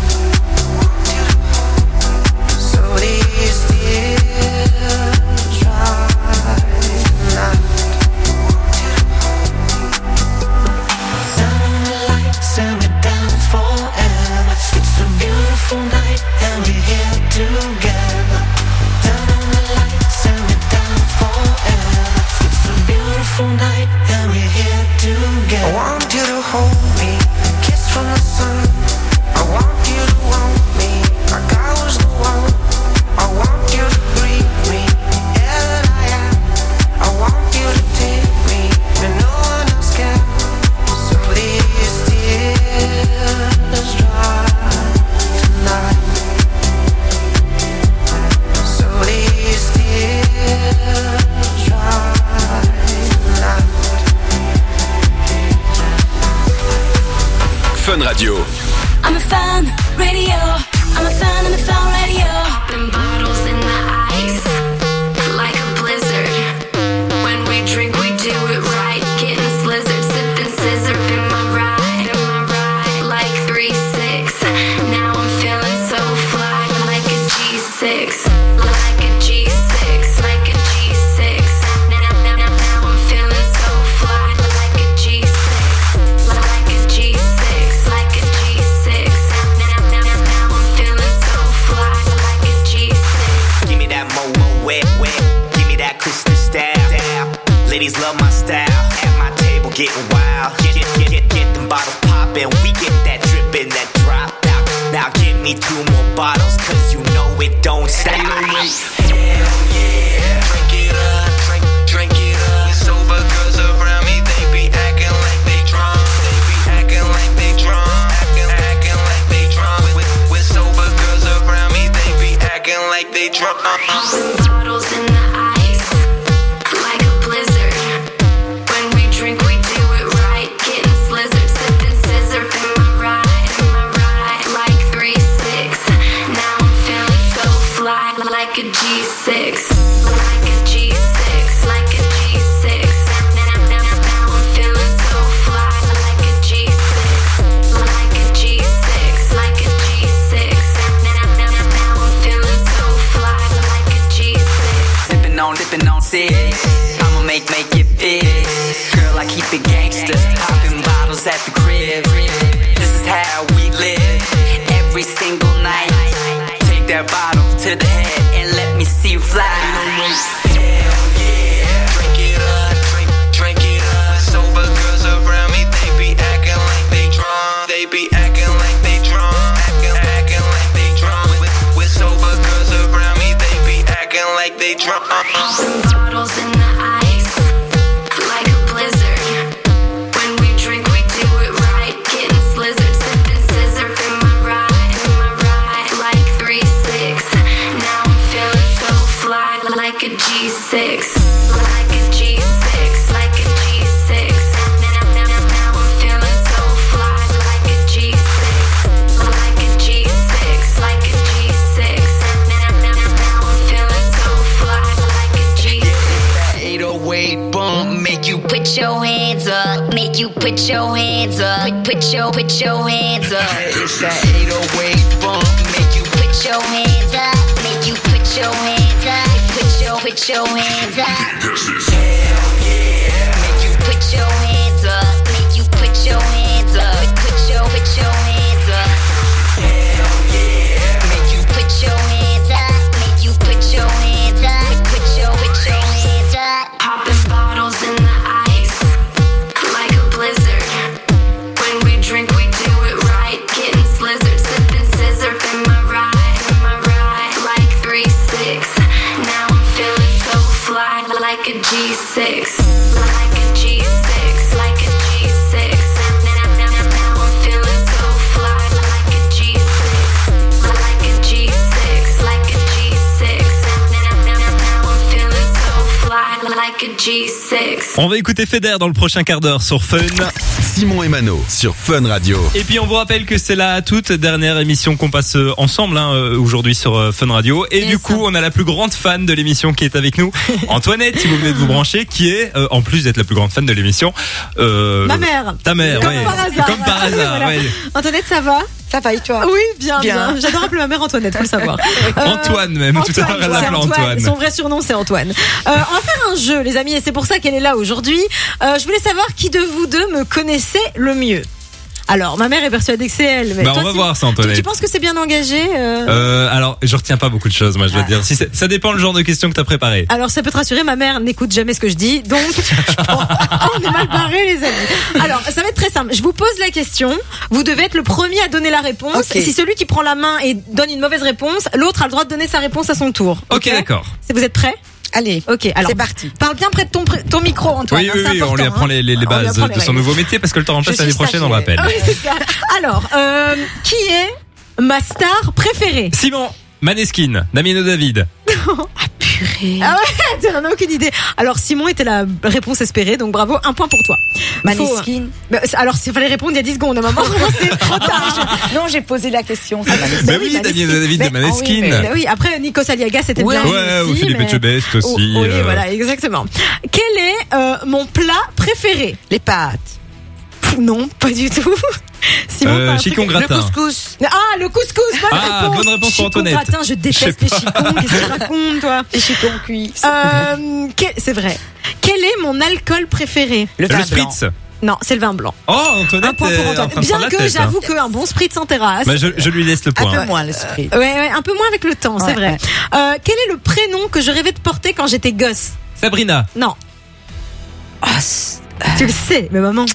So these tears dry tonight. Turn on the lights and we're down forever. It's a beautiful night and we're here together. Turn on the lights and we're down forever. It's a beautiful night and we're here together. I want you to hold me, kiss from the sun. I want you to want me, like I was the one. I want you to breathe me, air that I am. I want you to take me, and no one else can. So these tears dry tonight. So these tears dry tonight. Fun Radio. I'm a fan radio. I'm a fan radio. Popping bottles in the ice, like a blizzard. When we drink, we do it right. Getting slizzard, sipping scissor. Am I right? Like 3-6. Now I'm feeling so fly, like a G6. Like a G6. Like a G6. Now I'm feeling so fly, like a G6. Like a G6. Like a G6. Now I'm feeling so fly, like a G6. Give me that mo wet. Give me that crystal style. Ladies love my style. At my table getting wild. Get them bottles poppin'. We get that drippin', that drop out. Now give me 2 more bottles, cause you know it don't stop. Hell yeah. Drink it up. Drink it up. Sober girls around me, they be acting like they drunk. They be acting like they drunk. Acting like they drunk. With sober girls around me, they be acting like they drunk. Bottles in the ice, like a blizzard. When we drink, we do it right. Getting slizzard, sipping scissor. Am I right? Like 3-6. Now I'm feeling so fly, like a G6. Like a G6. Like a G6. Now I'm feeling so fly, like a G6. Like a G6. sipping on six. I'ma make it big. Girl, I keep it gangsta, popping bottles at the crib. This is how we live every single night. Take that bottle to the head and let me see you fly. Hell yeah, drink it up, drink it up. Sober girls around me, they be acting like they drunk. They be acting like they drunk, acting like they drunk. With sober girls around me, they be acting like they drunk. Bottles in the ice, like a blizzard. When we drink, we do it right. Getting slizzard, sipping scissor. In my ride, like 3-6. Now I'm feeling so fly, like a G6. Like a G6, like a G6. Now I'm feeling so fly, like a G6. Like a G6, like a G6. Now I'm feeling so fly, like a G6. 808 bump, make you Put your hands up, make you put your hands up. Put your hands up. It's that 808 bump, make you Put your hands up, make you put your hands up. Put your hands up. hell yeah. Make you put your hands up, make you put your hands up. Put your hands up. Hell yeah. Make you put your hands up, make you put your hands up. Put your hands up. Popping bottles in the ice, like a blizzard. When we drink, we do it right. Getting slizzard, sipping scissor. In my ride, like 3-6. Now I'm feeling so fly, like a G6. Like a G6, like a G6. Now I'm feeling so fly, like a G6. Like a G6, like a G6. Now I'm feeling so fly, like a G6. On va écouter Feder dans le prochain quart d'heure sur Fun. Simon et Mano sur Fun Radio. Et puis on vous rappelle que c'est la toute dernière émission qu'on passe ensemble aujourd'hui sur Fun Radio. Et du coup, on a la plus grande fan de l'émission qui est avec nous, Antoinette, si vous venez de vous brancher, qui est, en plus d'être la plus grande fan de l'émission, Ma mère. Ta mère, Comme ouais. par hasard. Comme par hasard, Voilà. ouais. Antoinette, ça va? Ça va et toi? Oui, bien. J'adore appeler ma mère Antoinette, faut le savoir. Antoine même, tout à l'heure elle l'appelait Antoine. Son vrai surnom c'est Antoine. On va faire un jeu les amis et c'est pour ça qu'elle est là aujourd'hui. Je voulais savoir qui de vous deux me connaissait le mieux. Alors, ma mère est persuadée que c'est elle. Mais Bah, toi, on va voir ça, Antoinette. Tu penses que c'est bien engagé Alors, je retiens pas beaucoup de choses, moi, je dois te dire. Si ça dépend le genre de questions que t'as préparé. Alors, ça peut te rassurer, ma mère n'écoute jamais ce que je dis, donc on est mal barrés, les amis. Alors, ça va être très simple. Je vous pose la question. Vous devez être le premier à donner la réponse. Okay. Si celui qui prend la main et donne une mauvaise réponse, l'autre a le droit de donner sa réponse à son tour. Ok, d'accord. Vous êtes prêts? Allez, ok, alors c'est parti. Parle bien près de ton micro, Antoine. Oui, hein, c'est on lui important, apprend les On lui bases apprend les de son règles. nouveau métier parce que le temps en place Je l'année suis prochaine, on le rappelle. Oui, c'est ça. Alors, qui est ma star préférée? Simon, Maneskin, Damien David. Purée. Ah ouais, tu n'en as aucune idée. Alors Simon était la réponse espérée, donc bravo, un point pour toi. Maneskin. Alors s'il fallait répondre il y a 10 secondes, maman, c'est trop tard. Non, j'ai posé la question. c'est Maneskin. Mais oui, Damien David de Maneskin. Oui, après Nikos Aliagas c'était bien Ouais, ou aussi, Philippe mais- Etchebest aussi. Oui, voilà, exactement. Quel est mon plat préféré? Les pâtes. Non, pas du tout. Simon, pas un truc- Chicon gratin. Le couscous. Ah, le couscous, bonne Ah, réponse. bonne réponse pour Chicon Antoinette. gratin, je déteste les chicons. Qu'est-ce que tu racontes, toi? Les chicons cuits. C'est vrai. Quel est mon alcool préféré? Le vin Le blanc. Spritz. Non, c'est le vin blanc. Oh, Antoinette Un point pour est en Antoine. train de Bien prendre la que tête, hein. j'avoue qu'un bon spritz en terrasse. Bah, je lui laisse le Un point. peu moins l'esprit. Ouais, un peu moins avec le temps, c'est Ouais, vrai. ouais. Quel est le prénom que je rêvais de porter quand j'étais gosse? Sabrina. Non, Ah, tu le sais, mais maman.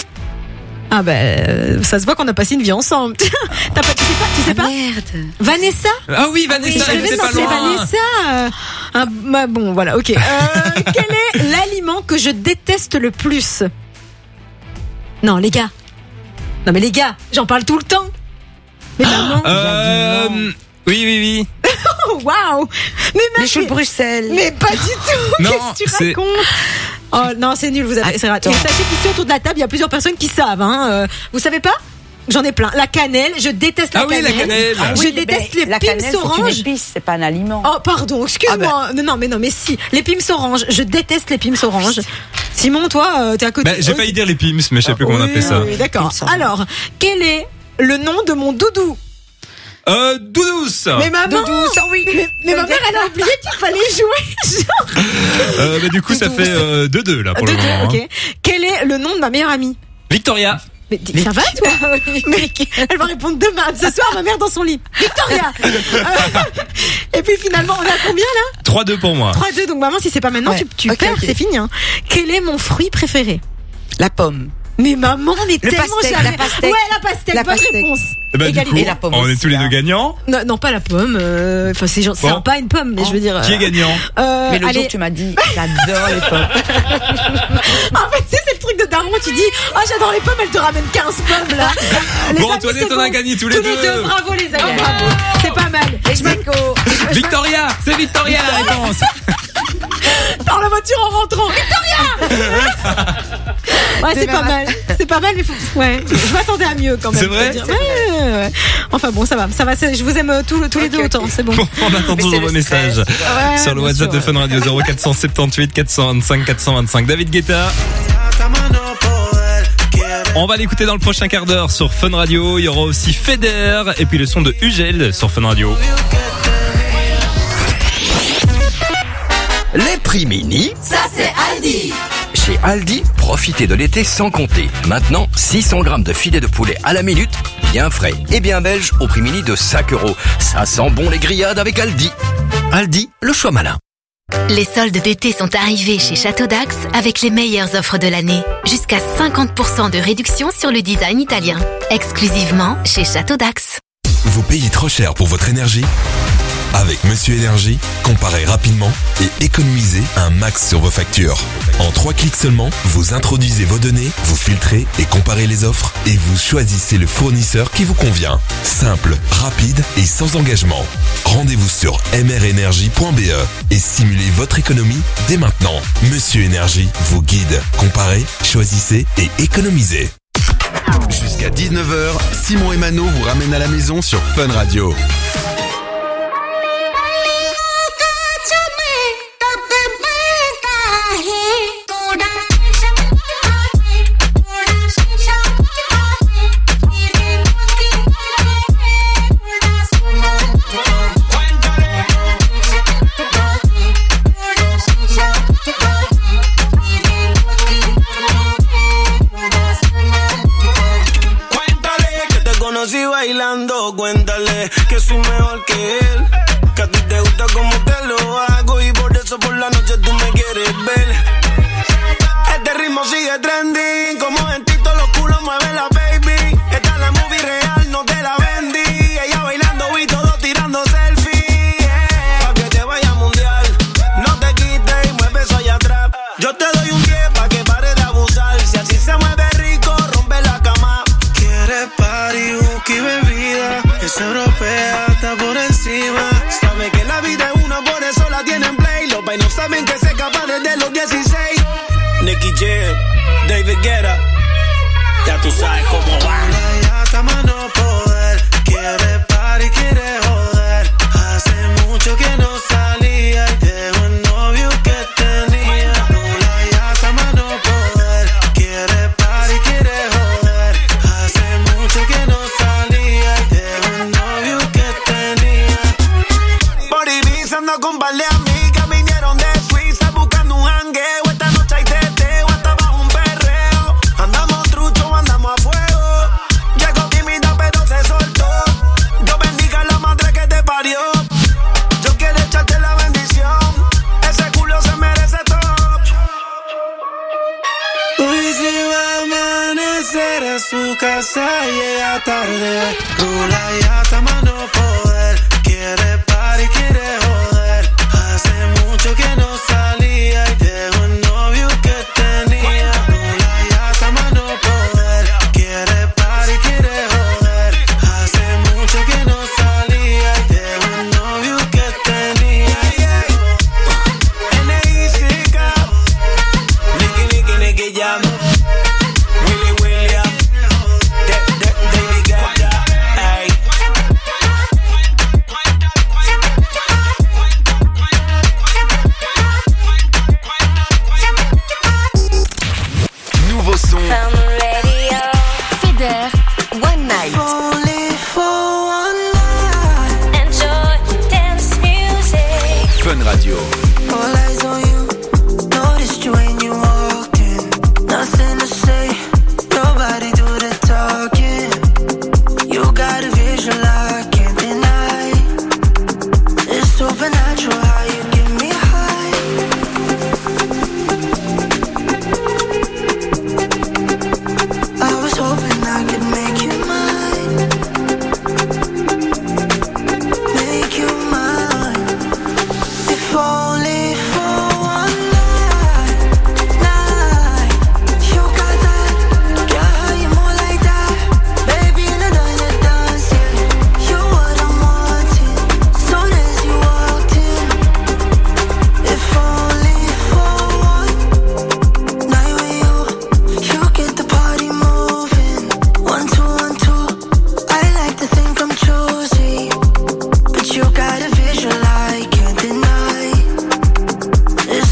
Ah ça se voit qu'on a passé une vie ensemble. Tu sais pas merde. Vanessa? Ah oui, Vanessa, Je elle rêvais était de pas m'appeler loin. Vanessa. Bon, voilà, ok. Quel est l'aliment que je déteste le plus? Non, les gars. Non, mais les gars, j'en parle tout le temps. Mais maman. Oui. Oh, waouh. Mais Les choux de Bruxelles. Mais pas du tout. Non, Qu'est-ce que tu c'est- racontes? Oh non, c'est nul, vous avez. C'est raté. Et sachez qu'ici autour de la table, il y a plusieurs personnes qui savent. Hein. Vous savez pas? J'en ai plein. La cannelle, je déteste la Ah oui, cannelle. la cannelle. Je Oui, déteste mais les la pims cannelle, c'est une oranges. épice, c'est pas un aliment. Oh pardon, excuse-moi. Non, mais si. Les pims oranges, je déteste les pims oranges. Simon, toi, t'es à côté. Bah, j'ai failli dire les Pims, mais je sais plus comment on appelait ça. Oui, d'accord. Pims oranges. Alors, quel est le nom de mon doudou? Doudous. Mais maman, Doudou, ça, oui. mais ma mère, elle a oublié qu'il fallait jouer. Genre, Du coup, ça fait 2-2 là pour le 2-2, moment. ok. Hein. Quel est le nom de ma meilleure amie? Victoria. Mais ça va toi? Mais elle va répondre demain. Ce soir, ma mère dans son lit. Victoria. Et puis finalement, on est à combien là? 3-2 pour moi. 3-2. Donc maman, si c'est pas maintenant, Ouais. tu Ok, perds, ok. c'est fini. Hein. Quel est mon fruit préféré? La pomme. Mais maman, on est Le tellement pastèque, jamais. la pastèque. Ouais, la pastèque. La Bonne pastèque. réponse. Et du Égalité. coup, Et la pomme on est aussi, tous les là. deux gagnants. Non, pas la pomme. Enfin, c'est genre, Bon. c'est pas une pomme, mais je veux dire. Qui est gagnant? Mais l'autre allez. jour, tu m'as dit, j'adore les pommes. En fait, c'est le truc de daron. Tu dis, oh, j'adore les pommes, elle te ramène 15 pommes là. Les Bon, amis, Antoinette, c'est on a gagné tous les deux. Bravo les amis, bravo. C'est pas mal. Victoria, c'est Victoria la réponse. Dans la voiture en rentrant. Victoria. Ouais, c'est pas mal. C'est pas mal, mais ouais. Je m'attendais à mieux quand même. C'est vrai? faut dire. Ouais. Enfin bon, ça va. Je vous aime tous les deux autant. C'est bon. Bon, on attend toujours vos messages sur le bien WhatsApp sûr, de Fun Radio 0478 425 425. David Guetta. On va l'écouter dans le prochain quart d'heure sur Fun Radio. Il y aura aussi Feder et puis le son de Ugel sur Fun Radio. Les prix mini. Ça c'est Aldi. Chez Aldi, profitez de l'été sans compter. Maintenant, 600 grammes de filet de poulet à la minute, bien frais et bien belge au prix mini de 5 €. Ça sent bon les grillades avec Aldi. Aldi, le choix malin. Les soldes d'été sont arrivés chez Château d'Axe avec les meilleures offres de l'année. Jusqu'à 50% de réduction sur le design italien. Exclusivement chez Château d'Axe. Vous payez trop cher pour votre énergie? Avec Monsieur Énergie, comparez rapidement et économisez un max sur vos factures. En 3 clics seulement, vous introduisez vos données, vous filtrez et comparez les offres et vous choisissez le fournisseur qui vous convient. Simple, rapide et sans engagement. Rendez-vous sur mrenergie.be et simulez votre économie dès maintenant. Monsieur Énergie vous guide. Comparez, choisissez et économisez. Jusqu'à 19h, Simon et Mano vous ramènent à la maison sur Fun Radio. Conocí bailando, cuéntale que soy mejor que él. Que a ti te gusta como te lo hago y por eso por la noche tú me quieres ver. Este ritmo sigue trending, como gentito los culos mueve la baby. Esta es la movie real, no te la vendí. Ella bailando y todos tirando selfie. Pa' que te vaya mundial, no te quites y mueve eso allá atrás. Yo te doy un 10 pa' que pare de abusar. Si así se mueve rico, rompe la cama. Quiere party, whisky, bebida. Es europea, está por encima. Sabe que la vida es una, por eso la tienen play. Los vainos saben que se escapa desde los 16. Nicky Jam, David Guetta. Ya tú sabes cómo va. Ya está más no poder. Quiere party, quiere joder. Hace mucho que no salía y dejó el novio que tenía. Ya está más no poder. Quiere party, quiere joder. Hace mucho que no salía y dejó el novio que tenía. Por Ibiza ando con par de amigas, vinieron de Suiza buscando un jangueo. Esta noche hay teteo, hasta bajo un perreo. Andamos trucho, andamos a fuego. Llegó tímida pero se soltó. Dios bendiga a la madre que te parió. Yo quiero echarte la bendición. Ese culo se merece todo. Hoy se va a amanecer a su casa, llega tarde. Rula ya está más no poder. Quiere party, quiere joder. Hace mucho que no salía y dejó el novio que tenía. Rula ya está más no poder. Quiere party, quiere joder. Hace mucho que no salía y dejó el novio que tenía. N.I.C.K. Nicky Jam. Willy William. David Guetta. Ay.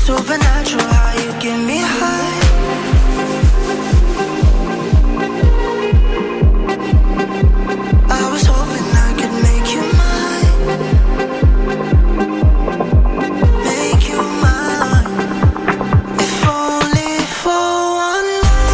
supernatural how you get me high. I was hoping I could make you mine. Make you mine. If only for one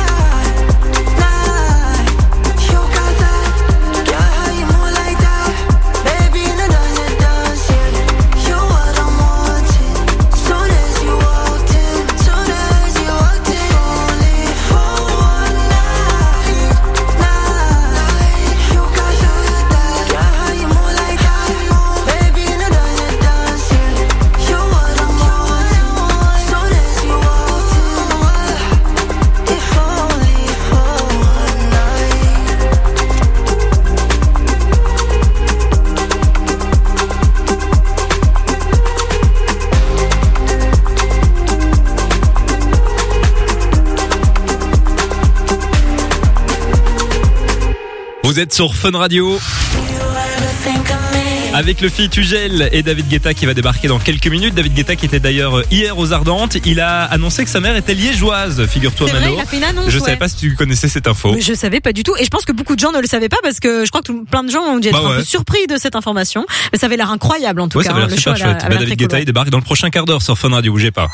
night. You got that, girl, how you move like that? Baby, no dance, yeah. You what I'm wanting. Soon as you walked in, soon as you walked in. Only for one night. You got that, girl, how you move like that? Baby, no dance, yeah. You what I'm wanting. Soon as you walked in, if only for one night. Vous êtes sur Fun Radio avec le feat Ugel et David Guetta qui va débarquer dans quelques minutes. David Guetta qui était d'ailleurs hier aux Ardentes. Il a annoncé que sa mère était liégeoise, figure-toi C'est vrai, Mano. il a fait une annonce, Je ouais. savais pas si tu connaissais cette info. Mais je savais pas du tout, et je pense que beaucoup de gens ne le savaient pas parce que je crois que plein de gens ont dû être Bah un ouais. peu surpris de cette information. Mais ça avait l'air incroyable en tout Ouais, cas. ça avait l'air le super show avait chouette. l'air David très Guetta, cool, il débarque dans le prochain quart d'heure sur Fun Radio, bougez pas.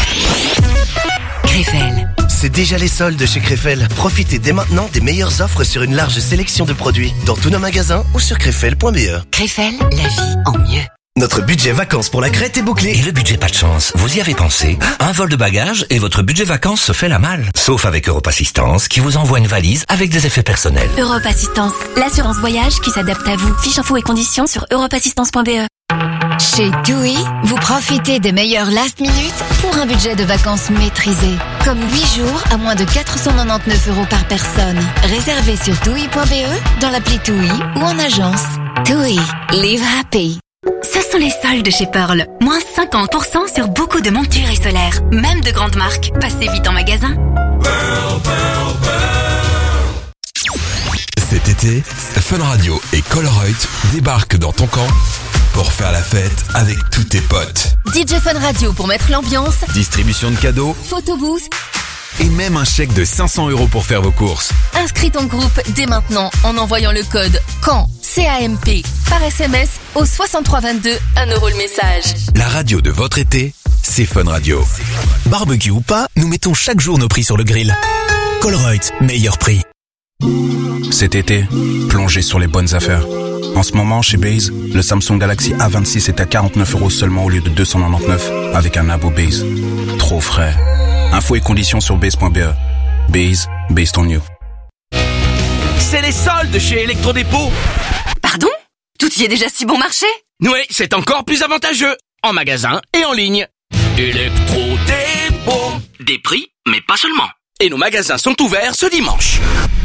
Krefel. C'est déjà les soldes chez Krefel. Profitez dès maintenant des meilleures offres sur une large sélection de produits dans tous nos magasins ou sur krefel.be. Krefel, la vie en mieux. Notre budget vacances pour la Crète est bouclé. Et le budget pas de chance, vous y avez pensé? Un vol de bagages et votre budget vacances se fait la malle. Sauf avec Europe Assistance qui vous envoie une valise avec des effets personnels. Europe Assistance, l'assurance voyage qui s'adapte à vous. Fiche infos et conditions sur europeassistance.be. Chez TUI, vous profitez des meilleurs last minute pour un budget de vacances maîtrisé. Comme 8 jours à moins de 499 € par personne. Réservé sur TUI.be, dans l'appli TUI ou en agence. TUI, live happy. Ce sont les soldes chez Pearl. Moins 50% sur beaucoup de montures et solaires. Même de grandes marques. Passez vite en magasin. Cet été, Fun Radio et Colruyt débarquent dans ton camp pour faire la fête avec tous tes potes. DJ Fun Radio pour mettre l'ambiance. Distribution de cadeaux Photobooth. et même un chèque de 500 € pour faire vos courses. Inscris ton groupe dès maintenant en envoyant le code CAMP, C-A-M-P, par SMS au 6322, 1 € le message. La radio de votre été, c'est Fun Radio. Barbecue ou pas, nous mettons chaque jour nos prix sur le grill. Colruyt, meilleur prix. Cet été, plongez sur les bonnes affaires. En ce moment, chez Base, le Samsung Galaxy A26 est à 49 € seulement au lieu de 299 avec un abo Base. Trop frais. Infos et conditions sur base.be. Base, based on you. C'est les soldes chez Electrodépôt. Pardon? Tout y est déjà si bon marché? Oui, c'est encore plus avantageux. En magasin et en ligne. Electrodépôt. Des prix, mais pas seulement. Et nos magasins sont ouverts ce dimanche.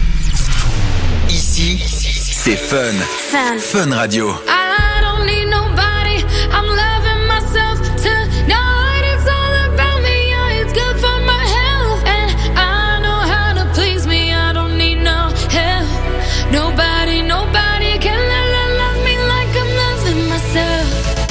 Ici, c'est Fun. Fun Radio. I don't need nobody. I'm loving myself tonight. It's all about me. Yeah, it's good for my health. And I know how to please me. I don't need no help. Nobody can love me like I'm loving myself.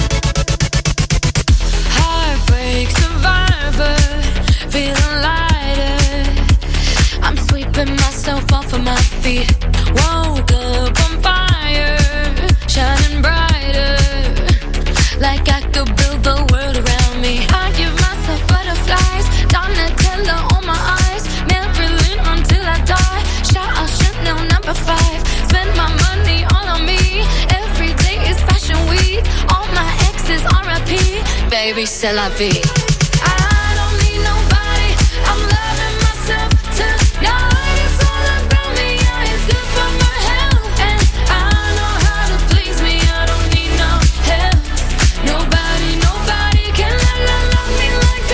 Heartbreak survivor, feeling lighter. I'm sweeping myself off of my feet. Woke up on fire, shining brighter, like I could build the world around me. I give myself butterflies, Donatella on my eyes, Marilyn until I die. Shout out Chanel number 5, spend my money all on me. Every day is fashion week, all my exes RIP, baby c'est la vie.